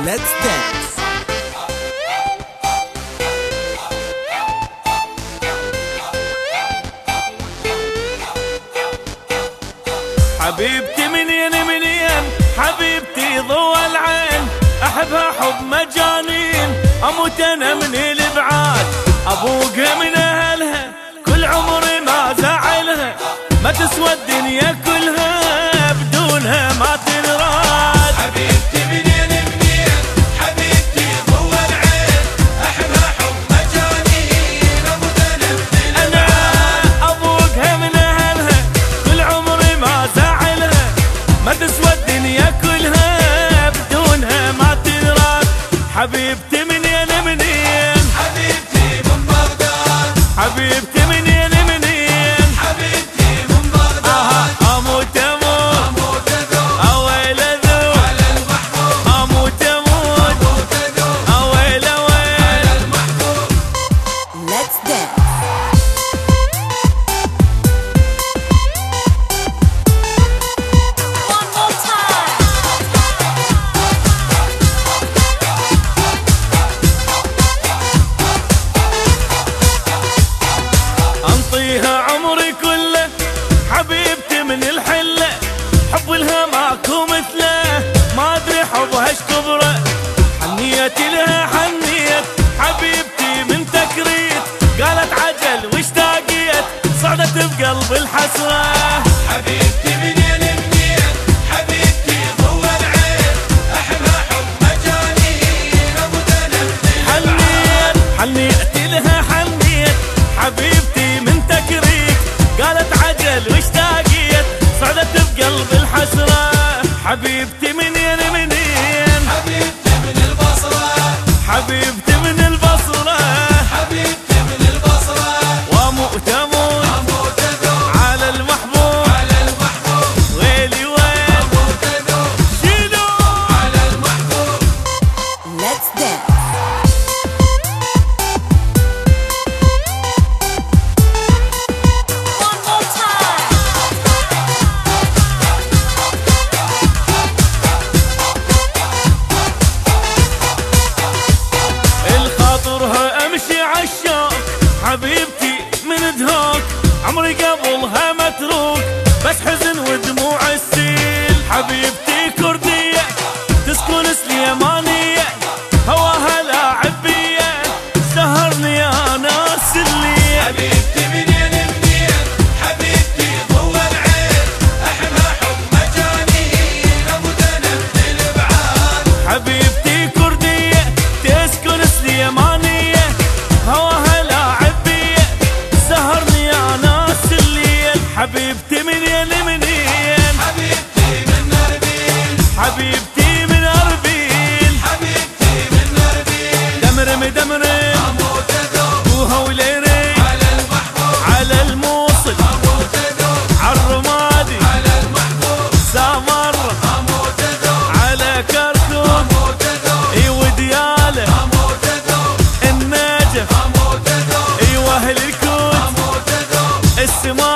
Let's dance. حبيبتي منين حبيبتي ضوى العين، احبها حب مجانين، اموت انا من الابعاد. ابوقها من اهلها كل عمري ما زعلها، ما تسوى الدنيا كلها بدونها ما تنراد. حبيبتي منين حبيبتي ضوى العين، احبها حب مجانين، اموت انا من الابعاد. ابوقها من اهلها كل عمري ما زعلها، ما تسوى الدنيا كلها بدونها ما تنراد. حبيبتي منين حبيبتي من بغداد، حبيبتي منين حبيبتي من بغداد. اموت اموت اذوب اويل اذوب على المحبوب، اموت اموت اذوب اويل على المحبوب. Let's dance. One more time. انطيها عمري كله حبيبتي من الحله، حب لها ماكو مثله، ما ادري حبها ايش كبره. حنيتي لها حنيت حبيبتي من تكريت، قالت عجل واشتاقيت صعدت بقلب الحسره. حبيبتي منين حبيبتي ضوى العين، احبها حب مجانين، اموت انا من الابعاد. حنيت لها حنيت حبيبتي من تكريت، قالت عجل واشتاقيت صعدت بقلب الحسره. حبيبتي منين حبيبتي من البصرة، حبيبتي من البصره، حبيبتي من البصرة. واموت اموت اذوب على المحبوب، على المحبوب، ويلي ويل اموت اذوب شيلو. على المحبوب. Let's dance. One more time. الخاطرها امشي عالشوق حبيبتي من دهوك، عمري قبلها متروك بس حزن ودموع السيل. حبيبتي كردية تسكن سليمانية، هواها لاعب بيا سهرني يا ناس الليل. حبيبتي منين حبيبتي ضوى العين، احبها حب مجانين، اموت انا من الابعاد. حبيبتي كردية تسكن سليمانية، هواها لاعب بيا سهرني يا ناس الليل. حبيبتي منين حبيبتي من اربيل، حبيبتي من اربيل، حبيبتي من اربيل. دمرم اموت اذوب بوها وليري على المحبوب، على الموصل اموت اذوب عالرمادي على المحبوب، سامر اموت اذوب على كركوك اموت اذوب اي ودياله اموت اذوب النجف اموت اذوب اي واهل الكوت اموت اذوب. السماء